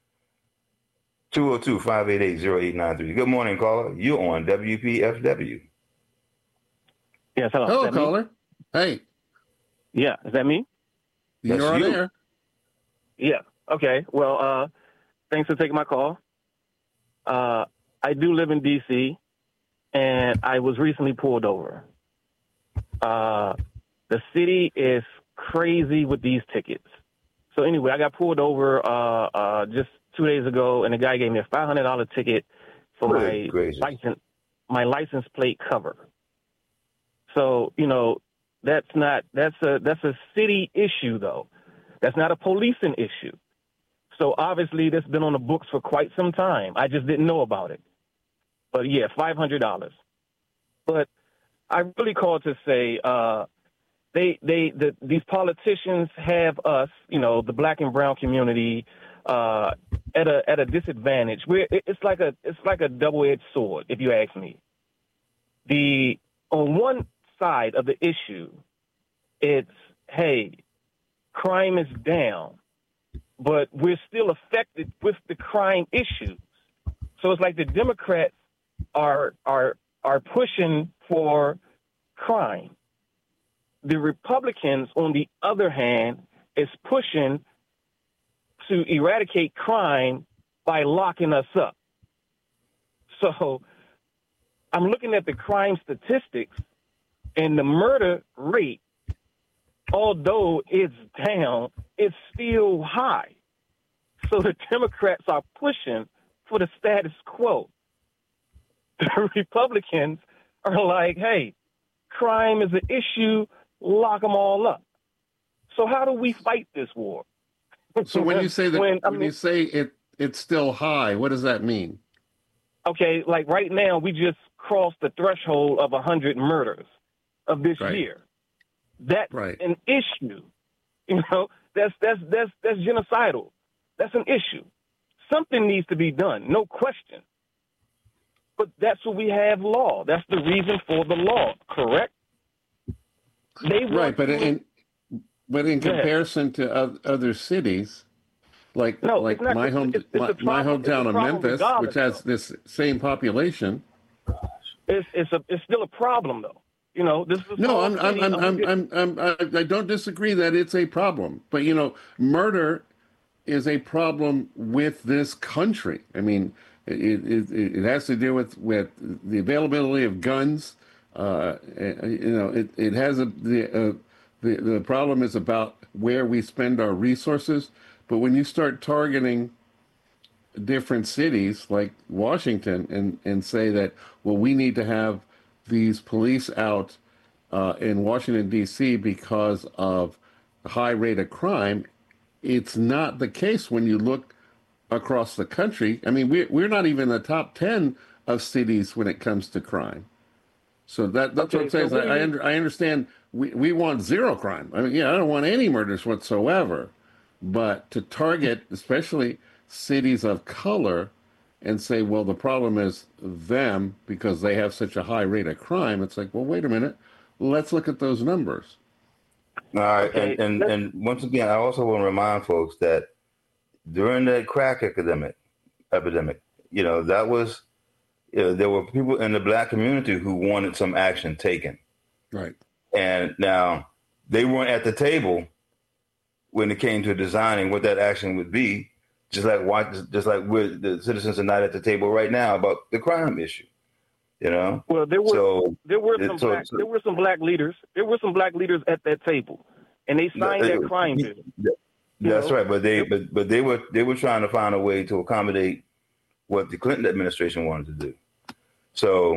two oh two, five eight eight, oh eight nine three. Good morning, caller. You're on W P F W. Yes, hello. Hello, caller. Me? Hey. Yeah, is that me? You're on you. there. Yeah. Okay. Well, uh, thanks for taking my call. Uh, I do live in D C, and I was recently pulled over. Uh, the city is crazy with these tickets. So anyway, I got pulled over uh, uh, just two days ago, and the guy gave me a five hundred dollars ticket for Great, my crazy. license, my license plate cover. So, you know, that's not that's a that's a city issue, though. That's not a policing issue. So obviously, that's been on the books for quite some time. I just didn't know about it. But yeah, five hundred dollars. But I really called to say uh, they they the, these politicians have us, you know, the black and brown community, uh, at a at a disadvantage. We're, it's like a it's like a double-edged sword, if you ask me. The on one side of the issue, it's hey, crime is down, but we're still affected with the crime issues. So it's like the Democrats are are are pushing for crime. The Republicans, on the other hand, is pushing to eradicate crime by locking us up. So I'm looking at the crime statistics, and the murder rate, although it's down, it's still high. So the Democrats are pushing for the status quo. The Republicans are like, hey, crime is an issue, lock them all up. So how do we fight this war? So when you say that, when, when I mean, you say it, it's still high, what does that mean? Okay, like right now, we just crossed the threshold of one hundred murders of this Right. year. That's Right. an issue. You know, that's that's that's that's genocidal. That's an issue. Something needs to be done, no question. But that's what we have law. That's the reason for the law, correct? They want Right, but to- in but in Go ahead. comparison to oth- other cities, like No, like it's not- my home it's- it's my, a my problem- it's a hometown of problem Memphis, regardless, which has this same population. It's it's a it's still a problem though. You know, this is a No, small I'm I'm city, I'm, one I'm, hundred I'm, I'm I I don't disagree that it's a problem, but you know, murder is a problem with this country. I mean, it it, it has to do with with the availability of guns. Uh, you know, it it has a the uh, the the problem is about where we spend our resources. But when you start targeting different cities like Washington and and say that, well, we need to have these police out uh, in Washington, D C because of a high rate of crime, it's not the case when you look across the country. I mean, we're, we're not even in the top ten of cities when it comes to crime. So that that's Okay, what I'm saying. so is I, I, under, I understand we, we want zero crime. I mean, yeah, I don't want any murders whatsoever. But to target, especially cities of color, and say, well, the problem is them because they have such a high rate of crime. It's like, well, wait a minute. Let's look at those numbers. All right, Okay, and, and, let's- and once again, I also want to remind folks that during the crack epidemic, epidemic, you know, that was, you know, there were people in the black community who wanted some action taken. Right. And now they weren't at the table when it came to designing what that action would be, just like why, just like we're, the citizens are not at the table right now about the crime issue. You know, Well, there were so there were it- some so- black so- there were some black leaders. There were some black leaders at that table, and they signed No, that it- crime bill. You That's know? right, but they but but they were they were trying to find a way to accommodate what the Clinton administration wanted to do. So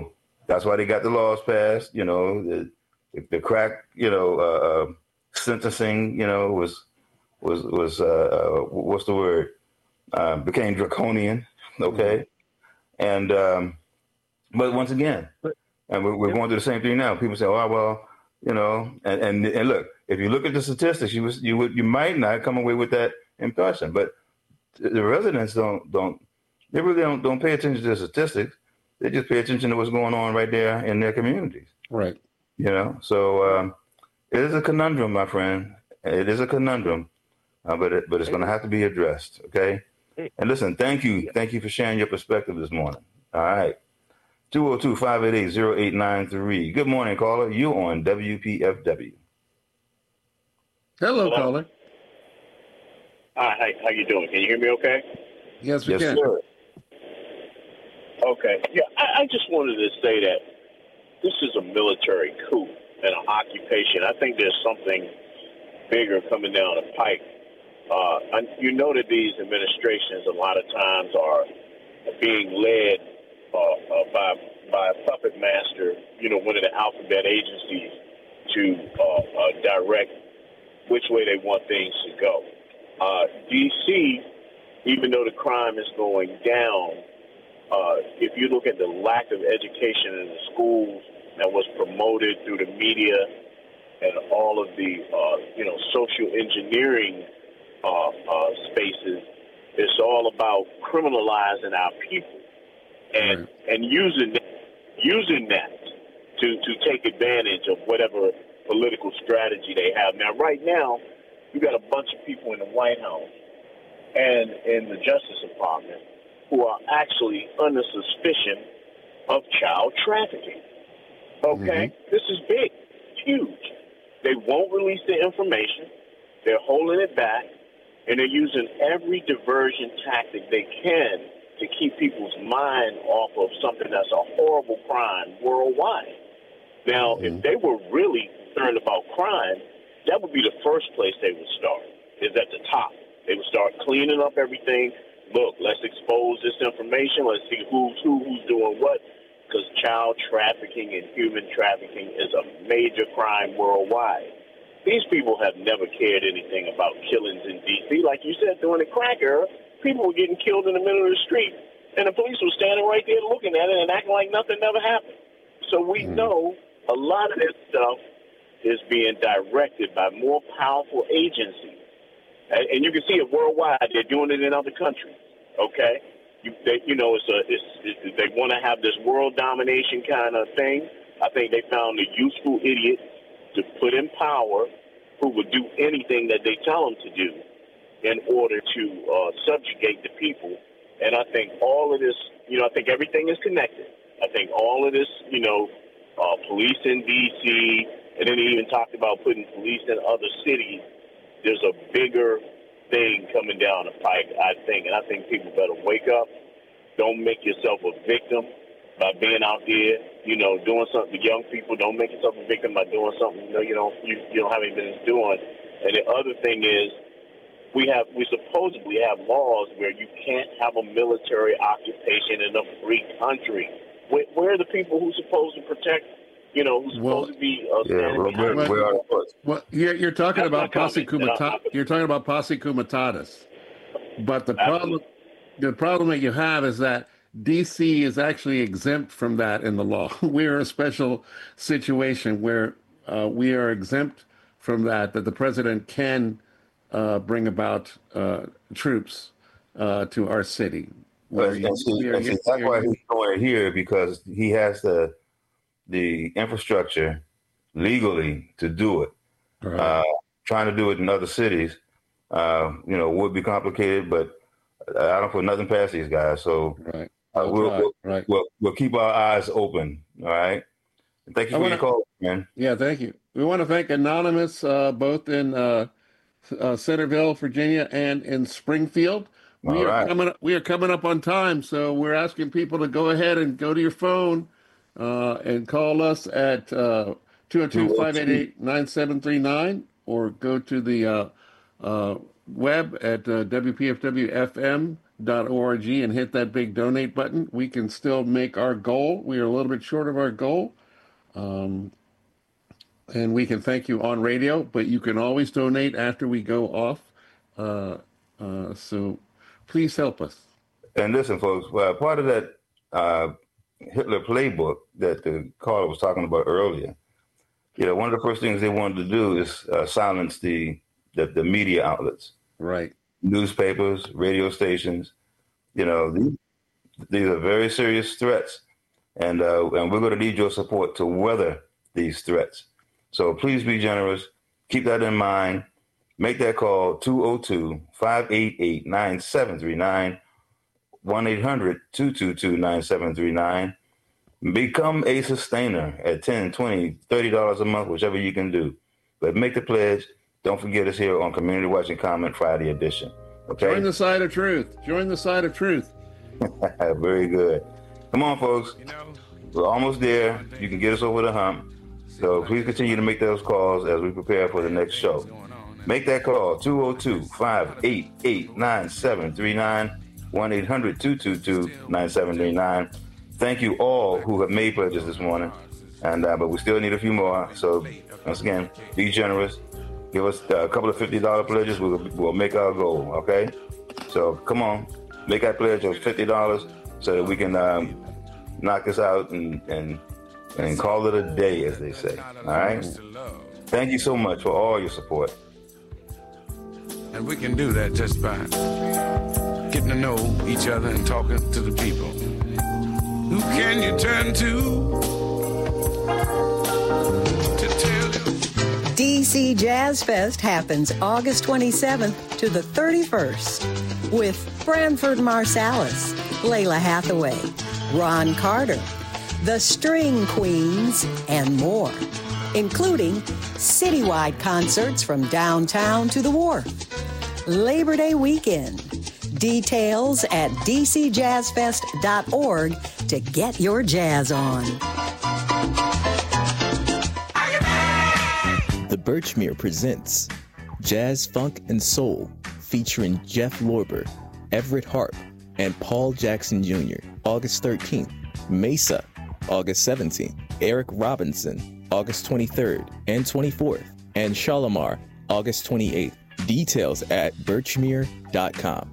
That's why they got the laws passed. You know, the, the crack, you know, uh, sentencing, you know, was was was uh, uh, what's the word? Uh, became draconian. Okay, mm-hmm. and um, but once again, and we're, we're yeah. going through the same thing now. People say, "Oh, well, you know," and, and and look, if you look at the statistics, you was you would you might not come away with that impression, but the residents don't don't they really don't don't pay attention to the statistics. They just pay attention to what's going on right there in their communities. Right. You know, so um, it is a conundrum, my friend. It is a conundrum, uh, but it, but it's going to have to be addressed. Okay. And listen, thank you, thank you for sharing your perspective this morning. All right. two oh two, five eight eight, oh eight nine three. Good morning, caller. You on W P F W. Hello, Hello. caller. Hi, hi, how you doing? Can you hear me okay? Yes, we yes, can. Sir. Okay. Yeah, I, I just wanted to say that this is a military coup and an occupation. I think there's something bigger coming down the pike. Uh, and you know that these administrations a lot of times are being led uh, uh, by by a puppet master, you know, one of the alphabet agencies to uh, uh, direct which way they want things to go. Uh, D C, even though the crime is going down, uh, if you look at the lack of education in the schools that was promoted through the media and all of the, uh, you know, social engineering uh, uh, spaces, it's all about criminalizing our people and right. and using that, using that to, to take advantage of whatever political strategy they have. Now, right now, you got a bunch of people in the White House and in the Justice Department who are actually under suspicion of child trafficking. Okay? Mm-hmm. This is big. It's huge. They won't release the information. They're holding it back, and they're using every diversion tactic they can to keep people's mind off of something that's a horrible crime worldwide. Now, mm-hmm. if they were really concerned about crime, that would be the first place they would start, is at the top. They would start cleaning up everything. Look, let's expose this information. Let's see who's who, who's doing what, because child trafficking and human trafficking is a major crime worldwide. These people have never cared anything about killings in D C. Like you said, during the crack era, people were getting killed in the middle of the street, and the police were standing right there looking at it and acting like nothing never happened. So we mm-hmm. know a lot of this stuff is being directed by more powerful agencies. And, and you can see it worldwide. They're doing it in other countries, okay? You, they, you know, it's a, it's, it's, they want to have this world domination kind of thing. I think they found a useful idiot to put in power who would do anything that they tell them to do in order to uh, subjugate the people. And I think all of this, you know, I think everything is connected. I think all of this, you know, uh, police in D C, and then he even talked about putting police in other cities. There's a bigger thing coming down the pike, I think, and I think people better wake up. Don't make yourself a victim by being out there, you know, doing something. The young people, don't make yourself a victim by doing something you know you don't you, you don't have any business doing. And the other thing is, we have we supposedly have laws where you can't have a military occupation in a free country. Where, where are the people who's supposed to protect? You know, who's well, supposed to be uh, yeah, well, behind we are, well, you're, you're talking That's about posse comitatus. You're talking about posse comitatus, but the problem, the problem that you have is that D C is actually exempt from that in the law. We're in a special situation where uh, we are exempt from that. That the president can uh, bring about uh, troops uh, to our city. Well, and see, and see, that's why he's doing it here, because he has the the infrastructure legally to do it. Right. Uh, trying to do it in other cities, uh, you know, would be complicated, but I don't put nothing past these guys. So right. uh, we'll, right. We'll, right. we'll, we'll keep our eyes open. All right. And thank you for wanna, your call, man. Yeah, thank you. We want to thank Anonymous, uh, both in uh, uh, Centerville, Virginia, and in Springfield. We All are right. coming. We are coming up on time, so we're asking people to go ahead and go to your phone uh, and call us at uh, two oh two, five eight eight, nine seven three nine, or go to the uh, uh, web at uh, W P F W F M dot org and hit that big donate button. We can still make our goal. We are a little bit short of our goal. Um, and we can thank you on radio, but you can always donate after we go off. Uh, uh, so please help us. And listen, folks, well, part of that uh, Hitler playbook that the caller was talking about earlier, you know, one of the first things they wanted to do is uh, silence the, the the media outlets. Right. Newspapers, radio stations. You know, these, these are very serious threats. And, uh, and we're going to need your support to weather these threats. So please be generous. Keep that in mind. Make that call, two oh two, five eight eight, nine seven three nine, one eight hundred, two two two, nine seven three nine. Become a sustainer at ten dollars, twenty dollars, thirty dollars a month, whichever you can do. But make the pledge. Don't forget us here on Community Watching Comment Friday edition. Okay? Join the side of truth. Join the side of truth. Very good. Come on, folks. We're almost there. You can get us over the hump. So please continue to make those calls as we prepare for the next show. Make that call, two oh two, five eight eight, nine seven three nine, one eight hundred, two two two, nine seven three nine. Thank you all who have made pledges this morning, and uh, but we still need a few more. So once again, be generous. Give us a couple of fifty dollars pledges. We'll, we'll make our goal, okay? So come on, make that pledge of fifty dollars so that we can um, knock this out and, and and call it a day, as they say. All right? Thank you so much for all your support. And we can do that just by getting to know each other and talking to the people. Who can you turn to to tell you? D C Jazz Fest happens August twenty-seventh to the thirty-first with Branford Marsalis, Layla Hathaway, Ron Carter, the String Queens, and more, including citywide concerts from downtown to the wharf. Labor Day weekend. Details at d c jazz fest dot org to get your jazz on. The Birchmere presents Jazz, Funk, and Soul featuring Jeff Lorber, Everett Harp, and Paul Jackson Junior August thirteenth. Mesa, August seventeenth. Eric Robinson, August twenty-third and twenty-fourth. And Shalimar, August twenty-eighth. Details at birchmere dot com.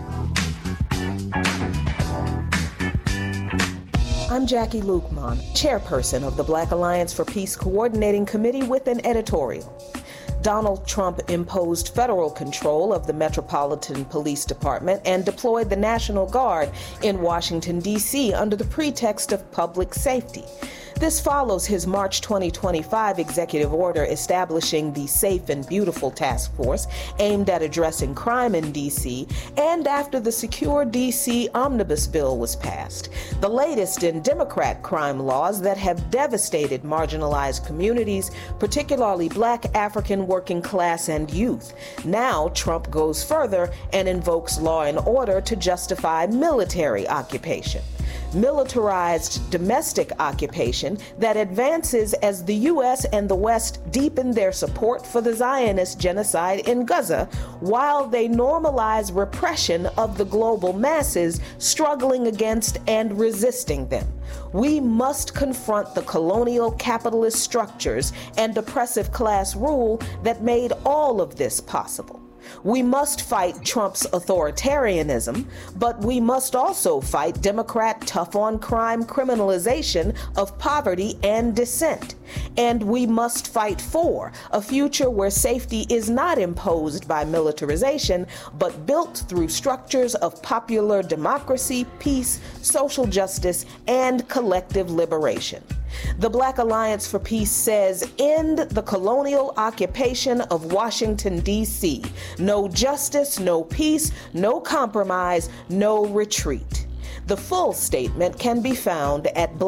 I'm Jackie Lukman, chairperson of the Black Alliance for Peace Coordinating Committee with an editorial. Donald Trump imposed federal control of the Metropolitan Police Department and deployed the National Guard in Washington, D C under the pretext of public safety. This follows his March twenty twenty-five executive order establishing the Safe and Beautiful Task Force aimed at addressing crime in D C, and after the Secure D C Omnibus Bill was passed, the latest in Democrat crime laws that have devastated marginalized communities, particularly Black, African, working class, and youth. Now Trump goes further and invokes law and order to justify military occupation. Militarized domestic occupation that advances as the U S and the West deepen their support for the Zionist genocide in Gaza, while they normalize repression of the global masses struggling against and resisting them. We must confront the colonial capitalist structures and oppressive class rule that made all of this possible. We must fight Trump's authoritarianism, but we must also fight Democrat tough-on-crime criminalization of poverty and dissent. And we must fight for a future where safety is not imposed by militarization, but built through structures of popular democracy, peace, social justice, and collective liberation. The Black Alliance for Peace says, end the colonial occupation of Washington, D C No justice, no peace, no compromise, no retreat. The full statement can be found at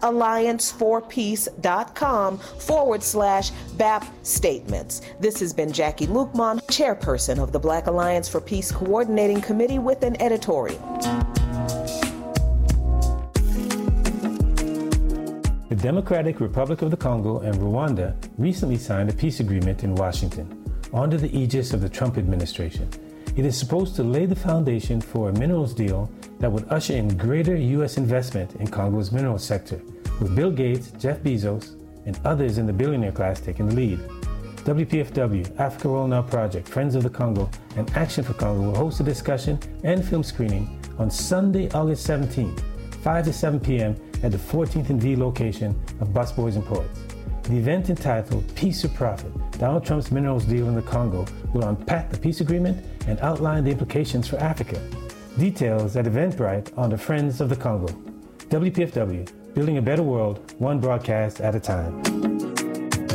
blackallianceforpeace.com forward slash BAP statements. This has been Jackie Lukman, chairperson of the Black Alliance for Peace Coordinating Committee with an editorial. The Democratic Republic of the Congo and Rwanda recently signed a peace agreement in Washington under the aegis of the Trump administration. It is supposed to lay the foundation for a minerals deal that would usher in greater U S investment in Congo's minerals sector, with Bill Gates, Jeff Bezos, and others in the billionaire class taking the lead. W P F W, Africa Oil Now Project, Friends of the Congo, and Action for Congo will host a discussion and film screening on Sunday, August seventeenth, five to seven p.m. at the fourteenth and V location of Busboys and Poets. The event entitled Peace or Profit, Donald Trump's minerals deal in the Congo, will unpack the peace agreement and outline the implications for Africa. Details at Eventbrite on the Friends of the Congo. W P F W, building a better world, one broadcast at a time.